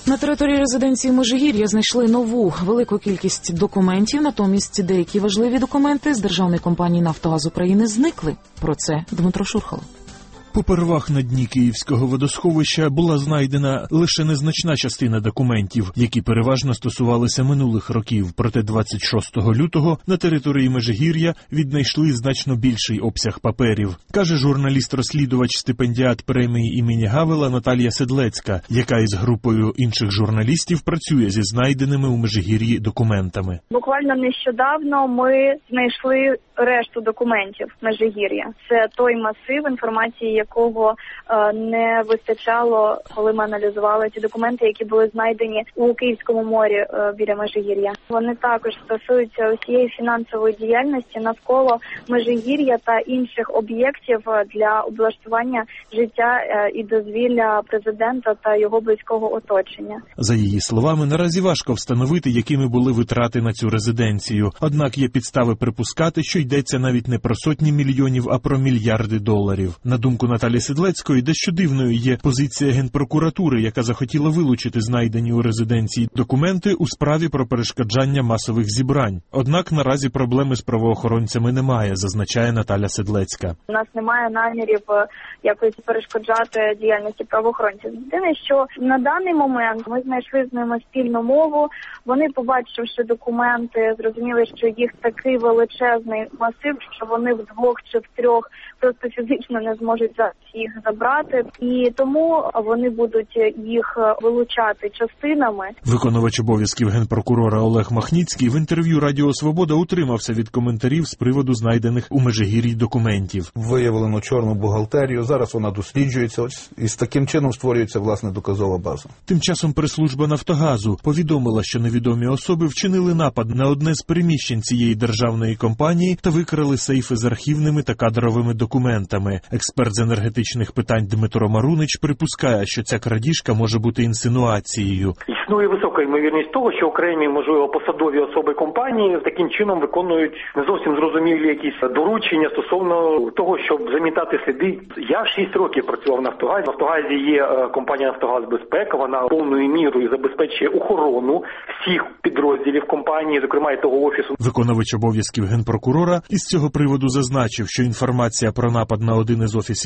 На території резиденції Межигір'я знайшли нову велику кількість документів, натомість деякі важливі документи з державної компанії «Нафтогаз України» зникли. Про це Дмитро Шурхало. Попервах на дні Київського водосховища була знайдена лише незначна частина документів, які переважно стосувалися минулих років. Проте 26 лютого на території Межигір'я віднайшли значно більший обсяг паперів, каже журналіст-розслідувач-стипендіат премії імені Гавела Наталія Седлецька, яка із групою інших журналістів працює зі знайденими у Межигір'ї документами. Буквально нещодавно ми знайшли решту документів Межигір'я. Це той масив інформації, якого не вистачало, коли ми аналізували ті документи, які були знайдені у Київському морі біля Межигір'я. Вони також стосуються усієї фінансової діяльності навколо Межигір'я та інших об'єктів для облаштування життя і дозвілля президента та його близького оточення. За її словами, наразі важко встановити, якими були витрати на цю резиденцію. Однак є підстави припускати, що йдеться навіть не про сотні мільйонів, а про мільярди доларів. На думку Наталі Седлецької, дещо дивною є позиція Генпрокуратури, яка захотіла вилучити знайдені у резиденції документи у справі про перешкоджання масових зібрань. Однак наразі проблеми з правоохоронцями немає, зазначає Наталя Седлецька. У нас немає намірів якось перешкоджати діяльності правоохоронців. Єдине, що на даний момент ми знайшли з ними спільну мову. Вони, побачивши документи, зрозуміли, що їх такий величезний масив, що вони вдвох чи втрьох просто фізично не зможуть їх забрати, і тому вони будуть їх вилучати частинами. Виконувач обов'язків генпрокурора Олег Махніцький в інтерв'ю Радіо Свобода утримався від коментарів з приводу знайдених у Межигір'ї документів. Виявлено чорну бухгалтерію, зараз вона досліджується, і з таким чином створюється, власне, доказова база. Тим часом прес-служба «Нафтогазу» повідомила, що невідомі особи вчинили напад на одне з приміщень цієї державної компанії та викрали сейфи з архівними та кадровими документами. Експерт з енергетичних питань Дмитро Марунич припускає, що ця крадіжка може бути інсинуацією. Існує висока ймовірність того, що окремі, можливо, посадові особи компанії таким чином виконують не зовсім зрозумілі якісь доручення стосовно того, щоб замітати сліди. Я 6 років працював в «Нафтогазі». В «Нафтогазі» є компанія «Нафтогаз Безпека», вона повною мірою забезпечує охорону всіх підрозділів компанії, зокрема і того офісу. Виконувач обов'язків генпрокурора із цього приводу зазначив, що інформація про напад на один із офісів